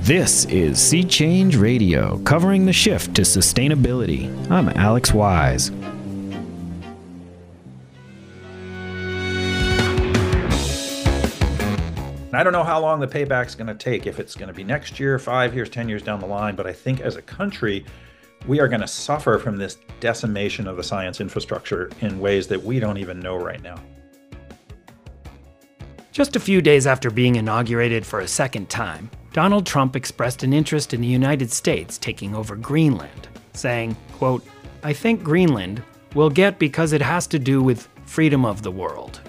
This is Sea Change Radio, covering the shift to sustainability. I'm Alex Wise. I don't know how long the payback's going to take, if it's going to be next year, 5 years, 10 years down the line, but I think as a country, we are going to suffer from this decimation of the science infrastructure in ways that we don't even know right now. Just a few days after being inaugurated for a second time, Donald Trump expressed an interest in the United States taking over Greenland, saying, quote, "I think Greenland will get because it has to do with freedom of the world."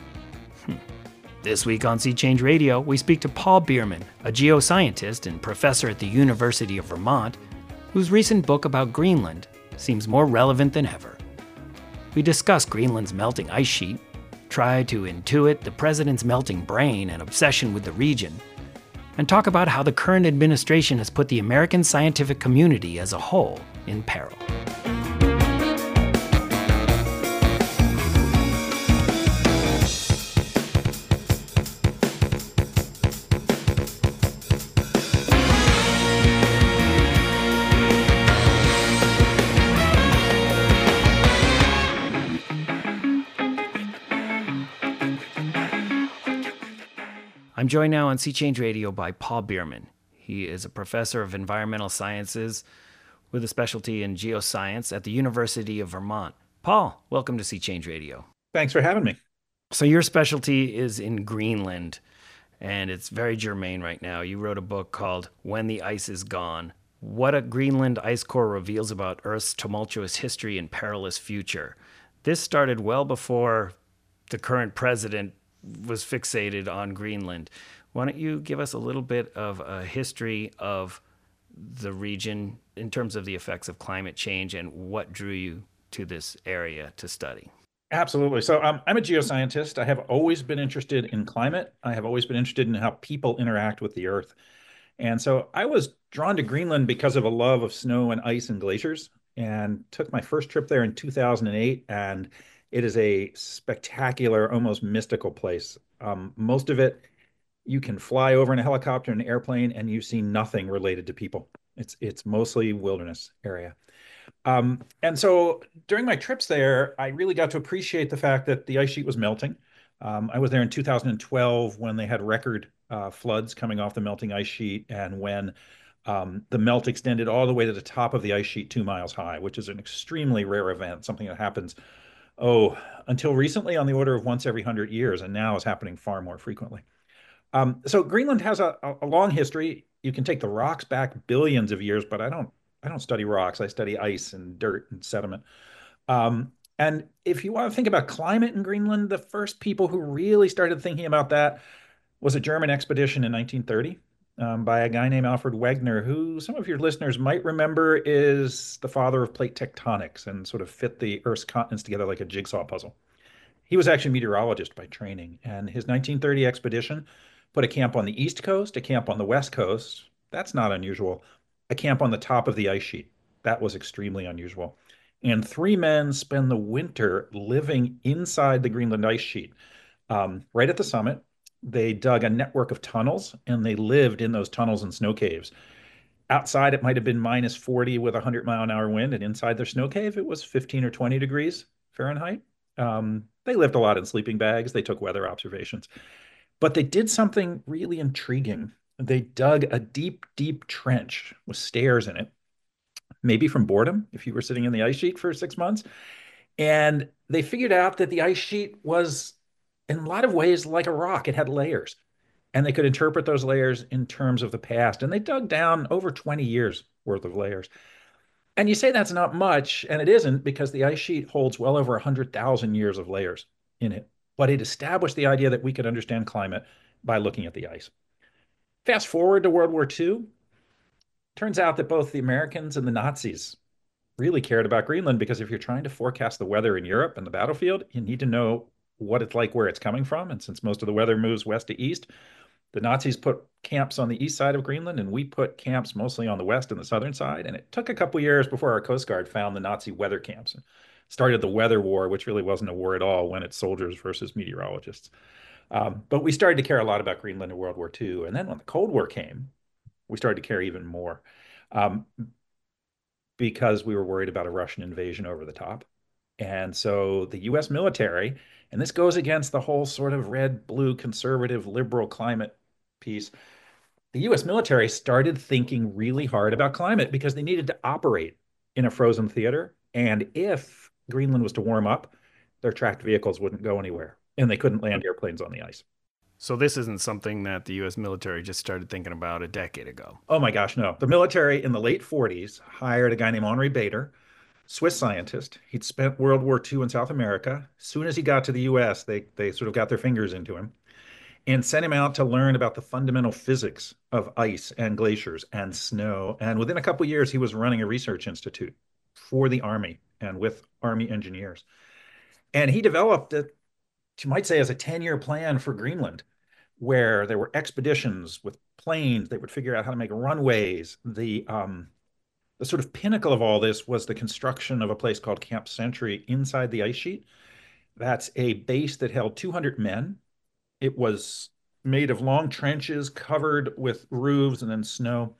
This week on Sea Change Radio, we speak to Paul Bierman, a geoscientist and professor at the University of Vermont, whose recent book about Greenland seems more relevant than ever. We discuss Greenland's melting ice sheet, try to intuit the president's melting brain and obsession with the region, and talk about how the current administration has put the American scientific community as a whole in peril. I'm joined now on Sea Change Radio by Paul Bierman. He is a professor of environmental sciences with a specialty in geoscience at the University of Vermont. Paul, welcome to Sea Change Radio. Thanks for having me. So your specialty is in Greenland, and it's very germane right now. You wrote a book called When the Ice is Gone: What a Greenland Ice Core Reveals About Earth's Tumultuous History and Perilous Future. This started well before the current president was fixated on Greenland. Why don't you give us a little bit of a history of the region in terms of the effects of climate change and what drew you to this area to study? Absolutely. So I'm a geoscientist. I have always been interested in climate. I have always been interested in how people interact with the Earth. And so I was drawn to Greenland because of a love of snow and ice and glaciers, and took my first trip there in 2008. And it is a spectacular, almost mystical place. Most of it, you can fly over in a helicopter and an airplane, and you see nothing related to people. It's mostly wilderness area. And so during my trips there, I really got to appreciate the fact that the ice sheet was melting. I was there in 2012 when they had record floods coming off the melting ice sheet, and when the melt extended all the way to the top of the ice sheet 2 miles high, which is an extremely rare event, something that happens until recently on the order of once every 100 years, and now is happening far more frequently. So Greenland has a long history. You can take the rocks back billions of years, but I don't study rocks. I study ice and dirt and sediment. And if you want to think about climate in Greenland, the first people who really started thinking about that was a German expedition in 1930. By a guy named Alfred Wegener, who some of your listeners might remember is the father of plate tectonics and sort of fit the Earth's continents together like a jigsaw puzzle. He was actually a meteorologist by training, and his 1930 expedition put a camp on the East Coast, a camp on the West Coast. That's not unusual. A camp on the top of the ice sheet. That was extremely unusual. And 3 men spend the winter living inside the Greenland ice sheet, right at the summit. They dug a network of tunnels, and they lived in those tunnels and snow caves. Outside, it might have been minus 40 with a 100-mile-an-hour wind, and inside their snow cave, it was 15 or 20 degrees Fahrenheit. They lived a lot in sleeping bags. They took weather observations. But they did something really intriguing. They dug a deep, deep trench with stairs in it, maybe from boredom, if you were sitting in the ice sheet for 6 months. And they figured out that the ice sheet was, in a lot of ways, like a rock. It had layers, and they could interpret those layers in terms of the past. And they dug down over 20 years worth of layers. And you say that's not much, and it isn't, because the ice sheet holds well over 100,000 years of layers in it. But it established the idea that we could understand climate by looking at the ice. Fast forward to World War II. Turns out that both the Americans and the Nazis really cared about Greenland, because if you're trying to forecast the weather in Europe and the battlefield, you need to know what it's like, where it's coming from. And since most of the weather moves west to east, the Nazis put camps on the east side of Greenland, and we put camps mostly on the west and the southern side. And it took a couple years before our Coast Guard found the Nazi weather camps and started the weather war, which really wasn't a war at all when it's soldiers versus meteorologists. But we started to care a lot about Greenland in World War II. And then when the Cold War came, We started to care even more um, because we were worried about a Russian invasion over the top. And so the US military, and this goes against the whole sort of red, blue, conservative, liberal climate piece. The US military started thinking really hard about climate because they needed to operate in a frozen theater. And if Greenland was to warm up, their tracked vehicles wouldn't go anywhere and they couldn't land airplanes on the ice. So this isn't something that the U.S. military just started thinking about a decade ago. Oh my gosh, no. The military in the late 40s hired a guy named Henri Bader, Swiss scientist. He'd spent World War II in South America. As soon as he got to the US, they sort of got their fingers into him and sent him out to learn about the fundamental physics of ice and glaciers and snow. And within a couple of years, he was running a research institute for the Army and with Army engineers. And he developed it, you might say, as a 10-year plan for Greenland, where there were expeditions with planes. They would figure out how to make runways. The sort of pinnacle of all this was the construction of a place called Camp Century inside the ice sheet. That's a base that held 200 men. It was made of long trenches covered with roofs and then snow.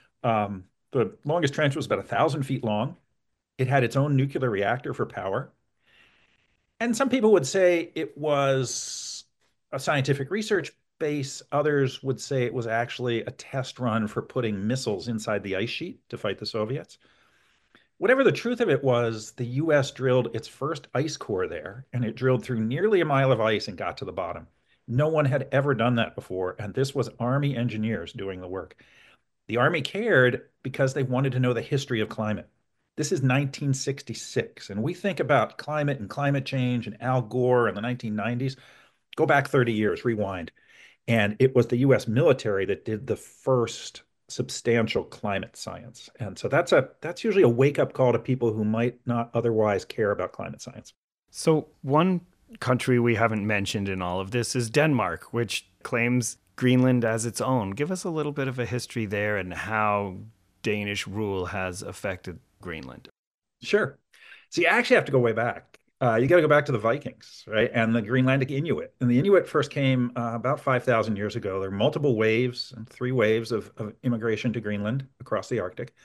The longest trench was about 1,000 feet long. It had its own nuclear reactor for power. And some people would say it was a scientific research base. Others would say it was actually a test run for putting missiles inside the ice sheet to fight the Soviets. Whatever the truth of it was, the US drilled its first ice core there, and it drilled through nearly a mile of ice and got to the bottom. No one had ever done that before, and this was Army engineers doing the work. The Army cared because they wanted to know the history of climate. This is 1966, and we think about climate and climate change and Al Gore in the 1990s. Go back 30 years, rewind. And it was the US military that did the first substantial climate science. And so that's usually a wake-up call to people who might not otherwise care about climate science. So one country we haven't mentioned in all of this is Denmark, which claims Greenland as its own. Give us a little bit of a history there and how Danish rule has affected Greenland. Sure. So you actually have to go way back. You got to go back to the Vikings, right? And the Greenlandic Inuit. And the Inuit first came about 5,000 years ago. There were multiple waves, 3 waves of immigration to Greenland across the Arctic.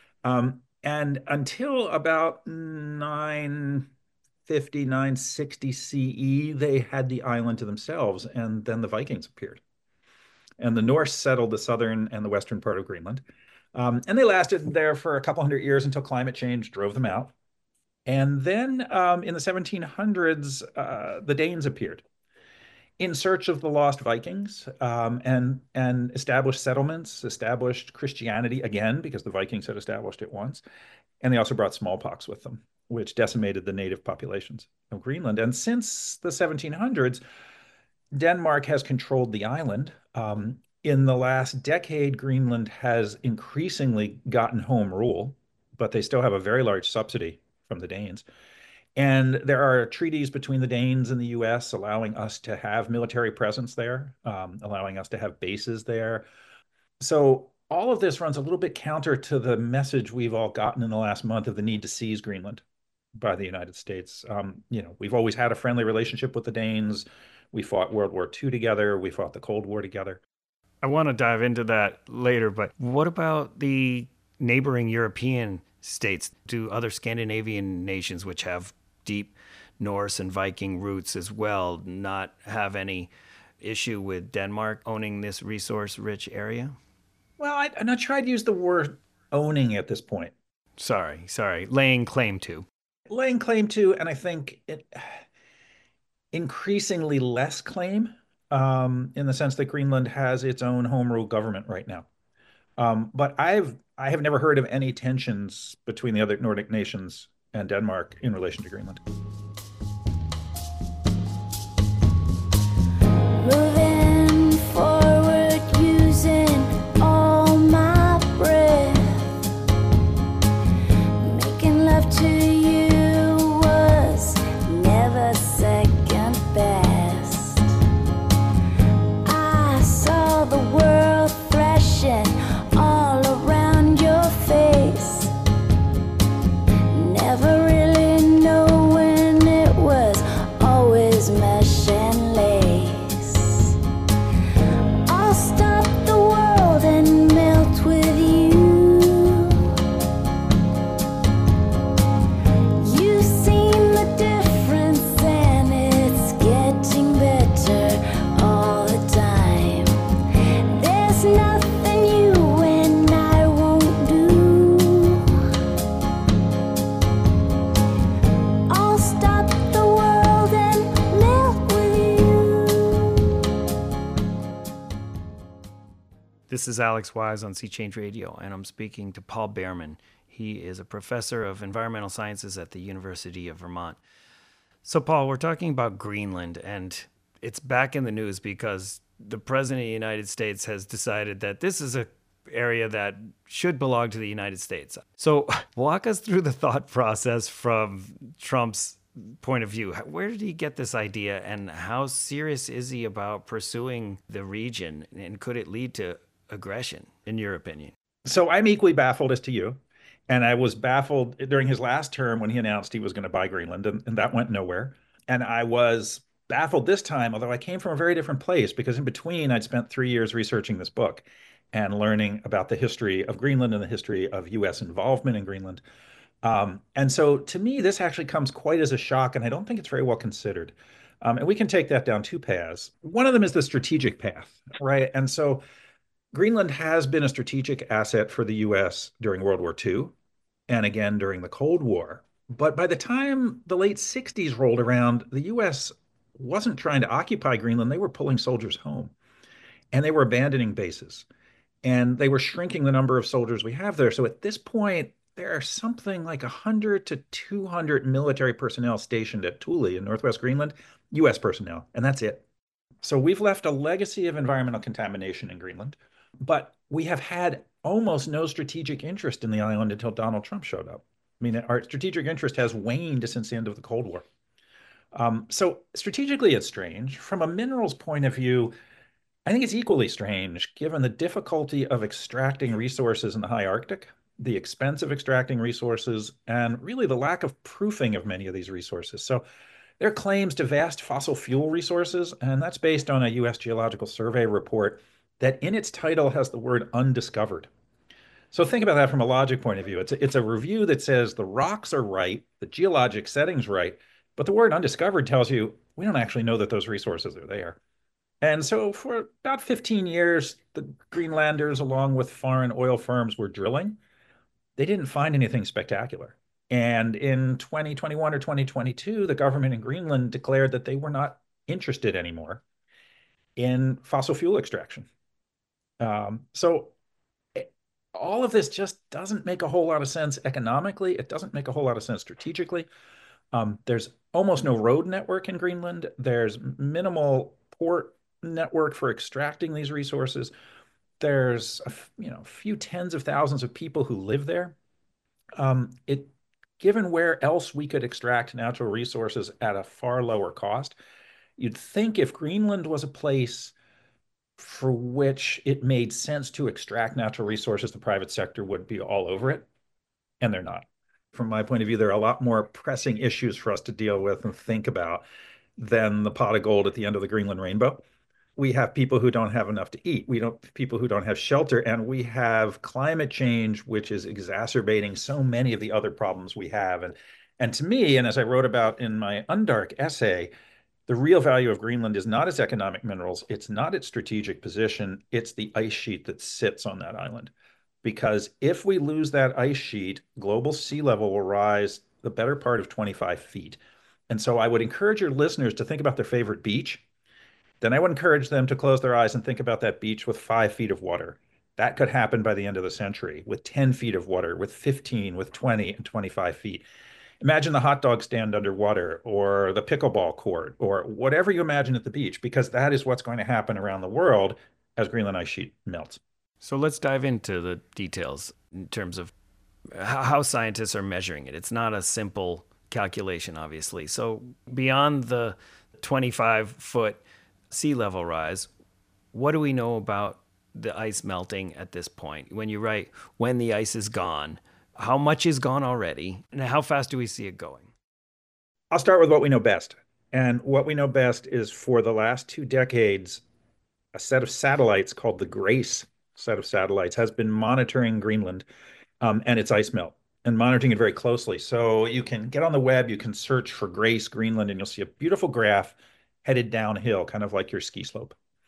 And until about 950, 960 CE, they had the island to themselves. And then the Vikings appeared. And the Norse settled the southern and the western part of Greenland. And they lasted there for a couple hundred years until climate change drove them out. And then in the 1700s, the Danes appeared in search of the lost Vikings and established settlements, established Christianity again, because the Vikings had established it once. And they also brought smallpox with them, which decimated the native populations of Greenland. And since the 1700s, Denmark has controlled the island. In the last decade, Greenland has increasingly gotten home rule, but they still have a very large subsidy from the Danes. And there are treaties between the Danes and the US allowing us to have military presence there, allowing us to have bases there. So all of this runs a little bit counter to the message we've all gotten in the last month of the need to seize Greenland by the United States. We've always had a friendly relationship with the Danes. We fought World War II together. We fought the Cold War together. I want to dive into that later, but what about the neighboring European states? Do other Scandinavian nations, which have deep Norse and Viking roots as well, not have any issue with Denmark owning this resource-rich area? Well, I'm not sure I'd use the word owning at this point. Sorry. Laying claim to. Laying claim to, and I think increasingly less claim in the sense that Greenland has its own home rule government right now. But I have never heard of any tensions between the other Nordic nations and Denmark in relation to Greenland. Moving forward using all my breath, making love to you was never second best. I saw the world thrashing all around your face, never really knowing There's nothing you and I won't do. I'll stop the world and melt with you. This is Alex Wise on Sea Change Radio, and I'm speaking to Paul Behrman. He is a professor of environmental sciences at the University of Vermont. So, Paul, we're talking about Greenland, and it's back in the news because the President of the United States has decided that this is an area that should belong to the United States. So, walk us through the thought process from Trump's point of view. Where did he get this idea, and how serious is he about pursuing the region, and could it lead to aggression, in your opinion? So I'm equally baffled as to you. And I was baffled during his last term when he announced he was going to buy Greenland, and that went nowhere. And I was baffled this time, although I came from a very different place, because in between, I'd spent 3 years researching this book and learning about the history of Greenland and the history of U.S. involvement in Greenland. And so to me, this actually comes quite as a shock, and I don't think it's very well considered. And we can take that down two paths. One of them is the strategic path, right? And so Greenland has been a strategic asset for the U.S. during World War II and again during the Cold War. But by the time the late 60s rolled around, the U.S. wasn't trying to occupy Greenland. They were pulling soldiers home, and they were abandoning bases, and they were shrinking the number of soldiers we have there. So at this point, there are something like 100 to 200 military personnel stationed at Thule in Northwest Greenland, U.S. personnel, and that's it. So we've left a legacy of environmental contamination in Greenland, but we have had almost no strategic interest in the island until Donald Trump showed up. I mean, our strategic interest has waned since the end of the Cold War. So strategically, it's strange. From a minerals point of view, I think it's equally strange given the difficulty of extracting resources in the high Arctic, the expense of extracting resources, and really the lack of proofing of many of these resources. So there are claims to vast fossil fuel resources, and that's based on a U.S. Geological Survey report that in its title has the word undiscovered. So think about that from a logic point of view. It's a review that says the rocks are right, the geologic setting's right, but the word undiscovered tells you we don't actually know that those resources are there. And so for about 15 years, the Greenlanders, along with foreign oil firms, were drilling. They didn't find anything spectacular. And in 2021 or 2022, the government in Greenland declared that they were not interested anymore in fossil fuel extraction. So all of this just doesn't make a whole lot of sense economically. It doesn't make a whole lot of sense strategically. There's almost no road network in Greenland. There's minimal port network for extracting these resources. There's a few tens of thousands of people who live there. Given where else we could extract natural resources at a far lower cost, you'd think if Greenland was a place for which it made sense to extract natural resources, the private sector would be all over it, and they're not. From my point of view, there are a lot more pressing issues for us to deal with and think about than the pot of gold at the end of the Greenland rainbow. We have people who don't have enough to eat. People who don't have shelter, and we have climate change, which is exacerbating so many of the other problems we have. And to me, and as I wrote about in my Undark essay, the real value of Greenland is not its economic minerals. It's not its strategic position. It's the ice sheet that sits on that island. Because if we lose that ice sheet, global sea level will rise the better part of 25 feet. And so I would encourage your listeners to think about their favorite beach. Then I would encourage them to close their eyes and think about that beach with 5 feet of water. That could happen by the end of the century, with 10 feet of water, with 15, with 20, and 25 feet. Imagine the hot dog stand underwater, or the pickleball court, or whatever you imagine at the beach, because that is what's going to happen around the world as Greenland ice sheet melts. So let's dive into the details in terms of how scientists are measuring it. It's not a simple calculation, obviously. So beyond the 25-foot sea level rise, what do we know about the ice melting at this point? When you write, when the ice is gone, how much is gone already, and how fast do we see it going? I'll start with what we know best. And what we know best is for the last 2 decades, a set of satellites called the GRACE set of satellites has been monitoring Greenland and its ice melt, and monitoring it very closely. So you can get on the web, you can search for GRACE Greenland, and you'll see a beautiful graph headed downhill, kind of like your ski slope.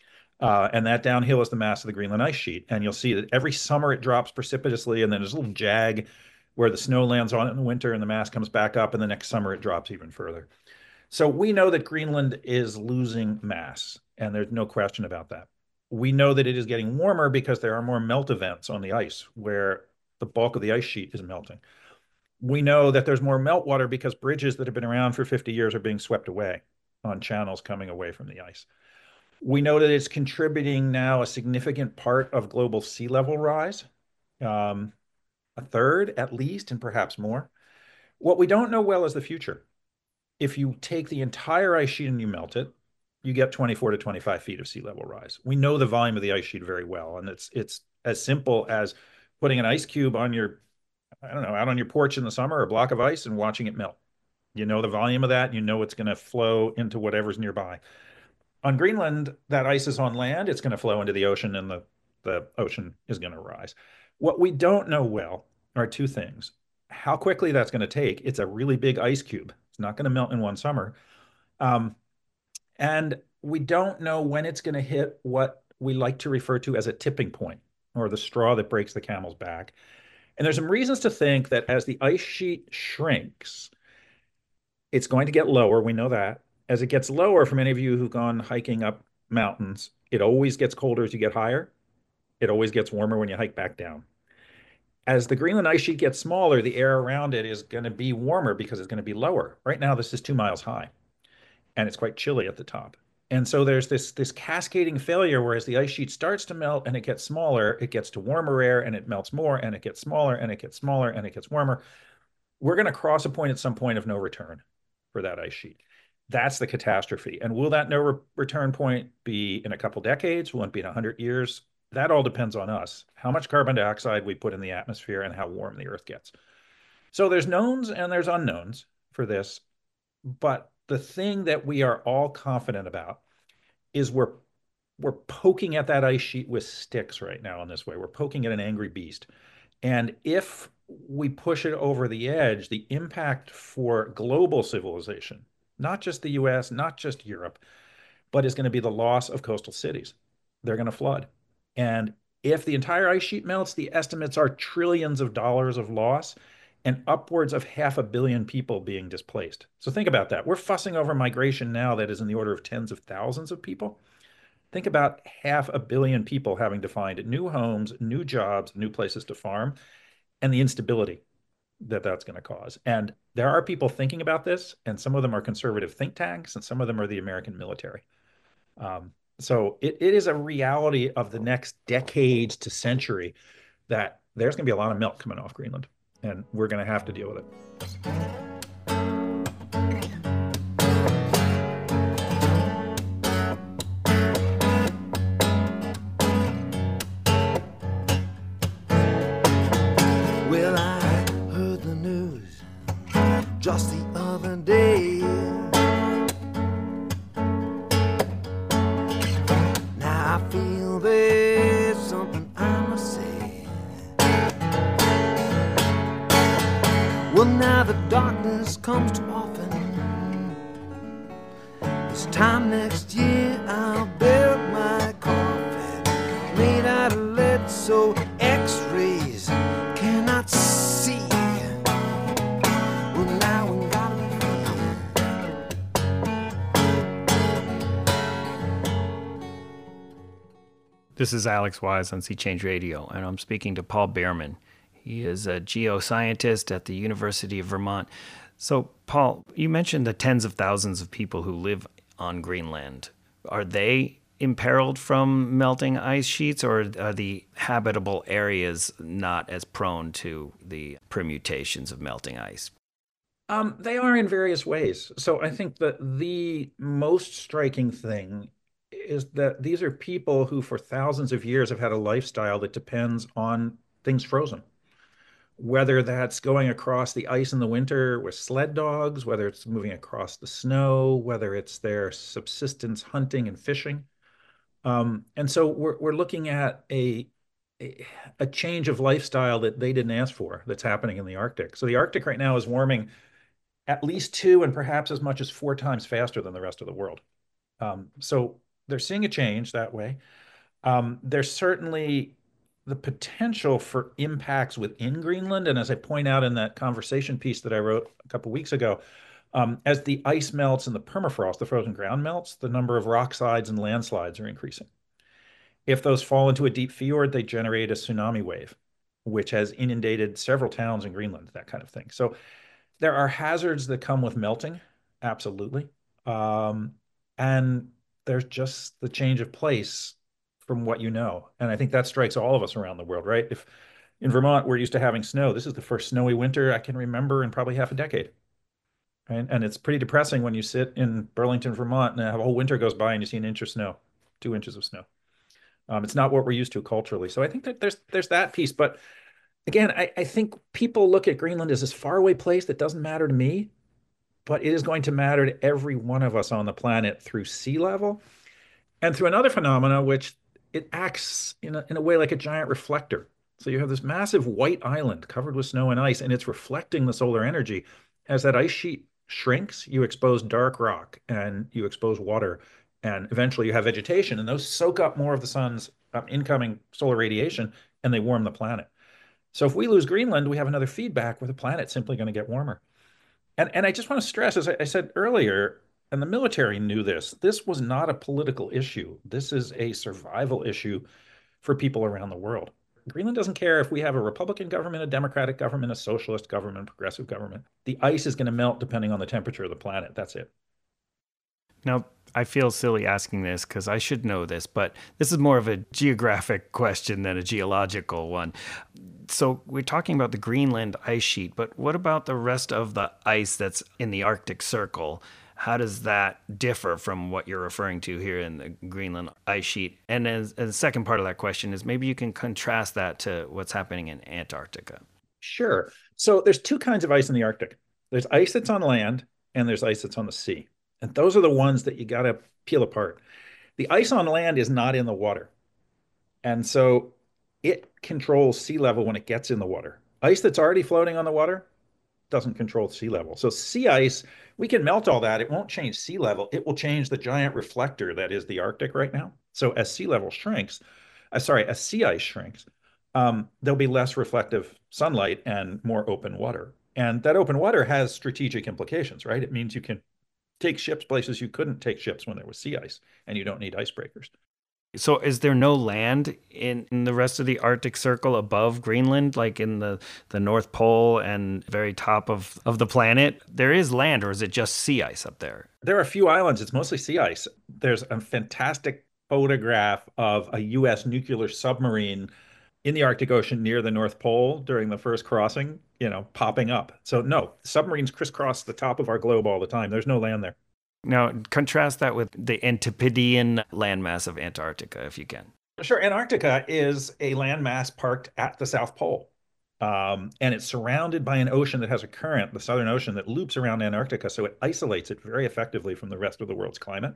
And that downhill is the mass of the Greenland ice sheet. And you'll see that every summer it drops precipitously, and then there's a little jag where the snow lands on it in the winter and the mass comes back up, and the next summer it drops even further. So we know that Greenland is losing mass, and there's no question about that. We know that it is getting warmer because there are more melt events on the ice where the bulk of the ice sheet is melting. We know that there's more meltwater because bridges that have been around for 50 years are being swept away on channels coming away from the ice. We know that it's contributing now a significant part of global sea level rise, a third at least, and perhaps more. What we don't know well is the future. If you take the entire ice sheet and you melt it, you get 24 to 25 feet of sea level rise. We know the volume of the ice sheet very well, and it's as simple as putting an ice cube on your, I don't know, out on your porch in the summer, a block of ice, and watching it melt. You know the volume of that, you know it's going to flow into whatever's nearby. On Greenland, that ice is on land, it's going to flow into the ocean, and the ocean is going to rise. What we don't know well are two things. How quickly that's going to take. It's a really big ice cube. It's not going to melt in one summer. And we don't know when it's going to hit what we like to refer to as a tipping point, or the straw that breaks the camel's back. And there's some reasons to think that as the ice sheet shrinks, it's going to get lower. We know that. As it gets lower, for many of you who've gone hiking up mountains, it always gets colder as you get higher. It always gets warmer when you hike back down. As the Greenland ice sheet gets smaller, the air around it is going to be warmer because it's going to be lower. Right now, this is 2 miles high, and it's quite chilly at the top. And so there's this cascading failure, whereas the ice sheet starts to melt and it gets smaller, it gets to warmer air and it melts more, and it gets smaller and it gets smaller and it gets warmer. We're going to cross a point at some point of no return for that ice sheet. That's the catastrophe. And will that no return point be in a couple decades? Will it be in 100 years? That all depends on us, how much carbon dioxide we put in the atmosphere and how warm the Earth gets. So there's knowns and there's unknowns for this. But the thing that we are all confident about is we're poking at that ice sheet with sticks right now in this way. We're poking at an angry beast. And if we push it over the edge, the impact for global civilization, not just the US, not just Europe, but is going to be the loss of coastal cities. They're going to flood. And if the entire ice sheet melts, the estimates are trillions of dollars of loss and upwards of 500 million people being displaced. So think about that. We're fussing over migration now that is in the order of tens of thousands of people. Think about 500 million people having to find new homes, new jobs, new places to farm, and the instability that that's going to cause. And there are people thinking about this, and some of them are conservative think tanks, and some of them are the American military. So it is a reality of the next decades to century that there's going to be a lot of milk coming off Greenland, and we're going to have to deal with it. Well, I heard the news just the other day. Now I feel there's something I must say. Well, now the darkness comes too often. This time next year I'll build my coffin made out of lead so X-rays cannot see. Well, now we gotta be free. This is Alex Wise on Sea Change Radio, and I'm speaking to Paul Behrman. He is a geoscientist at the University of Vermont. So, Paul, you mentioned the tens of thousands of people who live on Greenland. Are they imperiled from melting ice sheets, or are the habitable areas not as prone to the permutations of melting ice? They are in various ways. So I think that the most striking thing is that these are people who for thousands of years have had a lifestyle that depends on things frozen. Whether that's going across the ice in the winter with sled dogs, whether it's moving across the snow, whether it's their subsistence hunting and fishing. And so we're looking at a change of lifestyle that they didn't ask for that's happening in the Arctic. So the Arctic right now is warming at least 2 and perhaps as much as 4 times faster than the rest of the world. So they're seeing a change that way. There's certainly the potential for impacts within Greenland. And as I point out in that conversation piece that I wrote a couple of weeks ago, as the ice melts and the permafrost, the frozen ground melts, the number of rock slides and landslides are increasing. If those fall into a deep fjord, they generate a tsunami wave, which has inundated several towns in Greenland, that kind of thing. So there are hazards that come with melting, absolutely. And there's just the change of place from what you know. And I think that strikes all of us around the world, right? If in Vermont, we're used to having snow, this is the first snowy winter I can remember in probably half a decade. Right? And it's pretty depressing when you sit in Burlington, Vermont, and a whole winter goes by and you see an inch of snow, 2 inches of snow. It's not what we're used to culturally. So I think that there's that piece. But again, I think people look at Greenland as this faraway place that doesn't matter to me, but it is going to matter to every one of us on the planet through sea level and through another phenomena, which it acts in a way like a giant reflector. So you have this massive white island covered with snow and ice, and it's reflecting the solar energy. As that ice sheet shrinks, you expose dark rock and you expose water, and eventually you have vegetation, and those soak up more of the sun's incoming solar radiation, and they warm the planet. So if we lose Greenland, we have another feedback where the planet's simply going to get warmer. And I just want to stress, as I said earlier, and the military knew this was not a political issue. This is a survival issue for people around the world. Greenland doesn't care if we have a Republican government, a Democratic government, a socialist government, progressive government. The ice is going to melt depending on the temperature of the planet. That's it. Now, I feel silly asking this because I should know this, but this is more of a geographic question than a geological one. So we're talking about the Greenland ice sheet, but what about the rest of the ice that's in the Arctic Circle? How does that differ from what you're referring to here in the Greenland ice sheet? And as the second part of that question is maybe you can contrast that to what's happening in Antarctica. Sure. So there's two kinds of ice in the Arctic. There's ice that's on land and there's ice that's on the sea. And those are the ones that you got to peel apart. The ice on land is not in the water. And so it controls sea level when it gets in the water. Ice that's already floating on the water doesn't control sea level. So sea ice, we can melt all that. It won't change sea level. It will change the giant reflector that is the Arctic right now. So as sea level shrinks, as sea ice shrinks, there'll be less reflective sunlight and more open water. And that open water has strategic implications, right? It means you can take ships places you couldn't take ships when there was sea ice, and you don't need icebreakers. So is there no land in the rest of the Arctic Circle above Greenland, like in the North Pole and very top of the planet? There is land, or is it just sea ice up there? There are a few islands. It's mostly sea ice. There's a fantastic photograph of a U.S. nuclear submarine in the Arctic Ocean near the North Pole during the first crossing, popping up. So no, submarines crisscross the top of our globe all the time. There's no land there. Now, contrast that with the Antipodean landmass of Antarctica, if you can. Sure. Antarctica is a landmass parked at the South Pole. And it's surrounded by an ocean that has a current, the Southern Ocean, that loops around Antarctica. So it isolates it very effectively from the rest of the world's climate.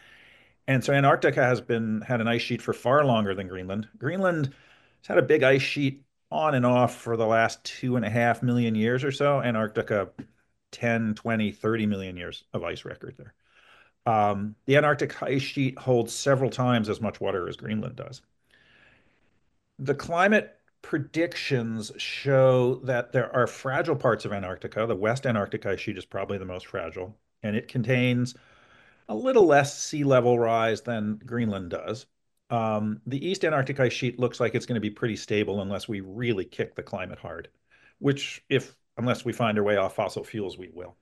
And so Antarctica has had an ice sheet for far longer than Greenland. Greenland has had a big ice sheet on and off for the last 2.5 million years or so. Antarctica, 10, 20, 30 million years of ice record there. The Antarctic ice sheet holds several times as much water as Greenland does. The climate predictions show that there are fragile parts of Antarctica. The West Antarctic ice sheet is probably the most fragile, and it contains a little less sea level rise than Greenland does. The East Antarctic ice sheet looks like it's going to be pretty stable unless we really kick the climate hard, which unless we find our way off fossil fuels, we will.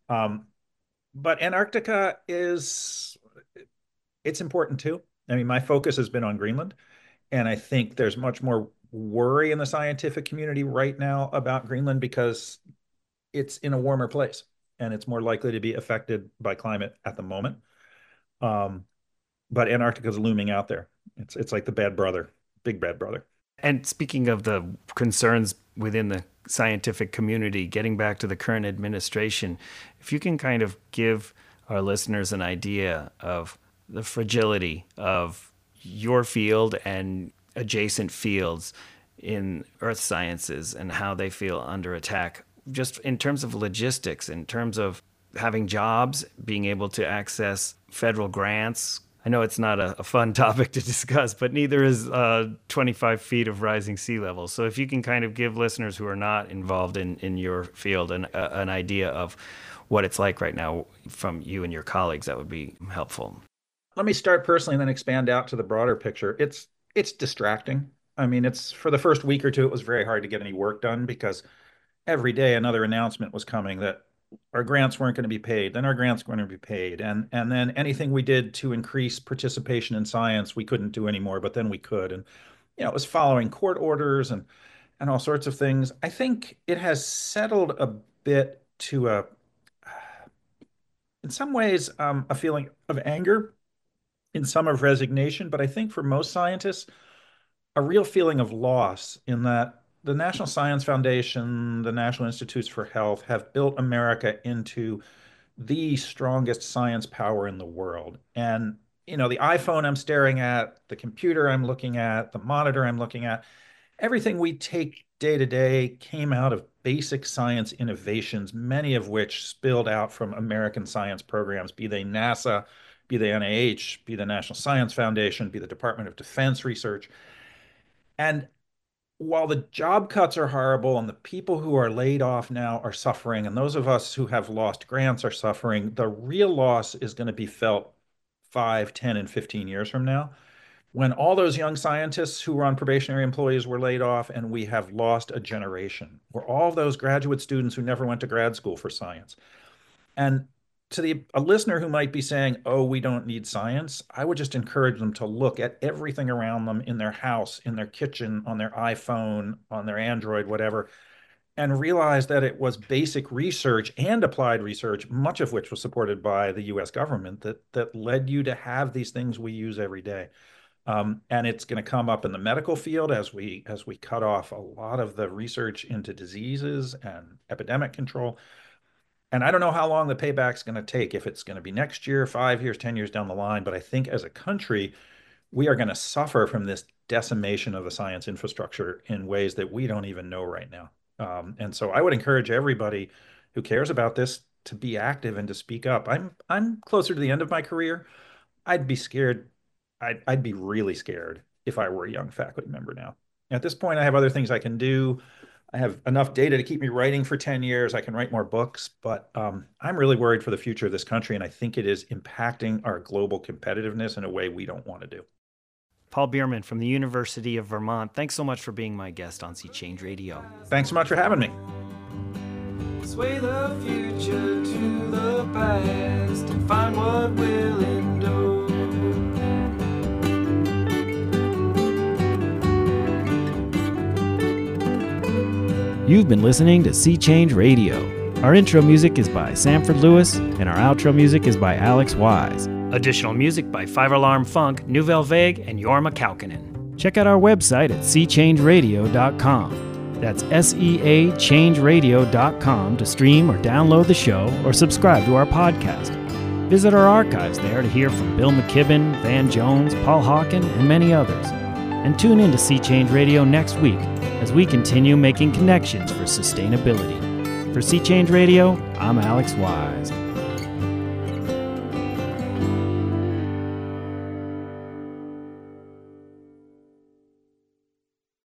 But Antarctica it's important too. I mean, my focus has been on Greenland, and I think there's much more worry in the scientific community right now about Greenland because it's in a warmer place and it's more likely to be affected by climate at the moment. But Antarctica is looming out there. It's like the bad brother, big bad brother. And speaking of the concerns within the scientific community, getting back to the current administration, if you can kind of give our listeners an idea of the fragility of your field and adjacent fields in earth sciences and how they feel under attack, just in terms of logistics, in terms of having jobs, being able to access federal grants, I know it's not a fun topic to discuss, but neither is 25 feet of rising sea level. So if you can kind of give listeners who are not involved in your field an idea of what it's like right now from you and your colleagues, that would be helpful. Let me start personally and then expand out to the broader picture. It's distracting. I mean, it's for the first week or two, it was very hard to get any work done because every day another announcement was coming that our grants weren't going to be paid, then our grants were going to be paid. And then anything we did to increase participation in science, we couldn't do anymore, but then we could. And, it was following court orders and all sorts of things. I think it has settled a bit to in some ways, a feeling of anger, in some of resignation, but I think for most scientists, a real feeling of loss in that the National Science Foundation, the National Institutes for Health have built America into the strongest science power in the world. And, the iPhone I'm staring at, the computer I'm looking at, the monitor I'm looking at, everything we take day to day came out of basic science innovations, many of which spilled out from American science programs, be they NASA, be they NIH, be the National Science Foundation, be the Department of Defense Research. And while the job cuts are horrible and the people who are laid off now are suffering, and those of us who have lost grants are suffering, the real loss is going to be felt 5, 10, and 15 years from now, when all those young scientists who were on probationary employees were laid off, and we have lost a generation, or all of those graduate students who never went to grad school for science. And to a listener who might be saying, oh, we don't need science, I would just encourage them to look at everything around them in their house, in their kitchen, on their iPhone, on their Android, whatever, and realize that it was basic research and applied research, much of which was supported by the US government, that led you to have these things we use every day. And it's going to come up in the medical field as we cut off a lot of the research into diseases and epidemic control. And I don't know how long the payback's going to take, if it's going to be next year, 5 years, 10 years down the line. But I think as a country, we are going to suffer from this decimation of the science infrastructure in ways that we don't even know right now. And so I would encourage everybody who cares about this to be active and to speak up. I'm closer to the end of my career. I'd be scared. I'd be really scared if I were a young faculty member now. At this point, I have other things I can do. I have enough data to keep me writing for 10 years. I can write more books, but I'm really worried for the future of this country, and I think it is impacting our global competitiveness in a way we don't want to do. Paul Bierman from the University of Vermont, thanks so much for being my guest on Sea Change Radio. Thanks so much for having me. Sway the future to the past and find what will endure. You've been listening to Sea Change Radio. Our intro music is by Sanford Lewis, and our outro music is by Alex Wise. Additional music by Five Alarm Funk, Nouvelle Vague, and Jorma Kaukonen. Check out our website at seachangeradio.com. That's SEAchangeradio.com to stream or download the show or subscribe to our podcast. Visit our archives there to hear from Bill McKibben, Van Jones, Paul Hawken, and many others. And tune in to Sea Change Radio next week as we continue making connections for sustainability. For Sea Change Radio, I'm Alex Wise.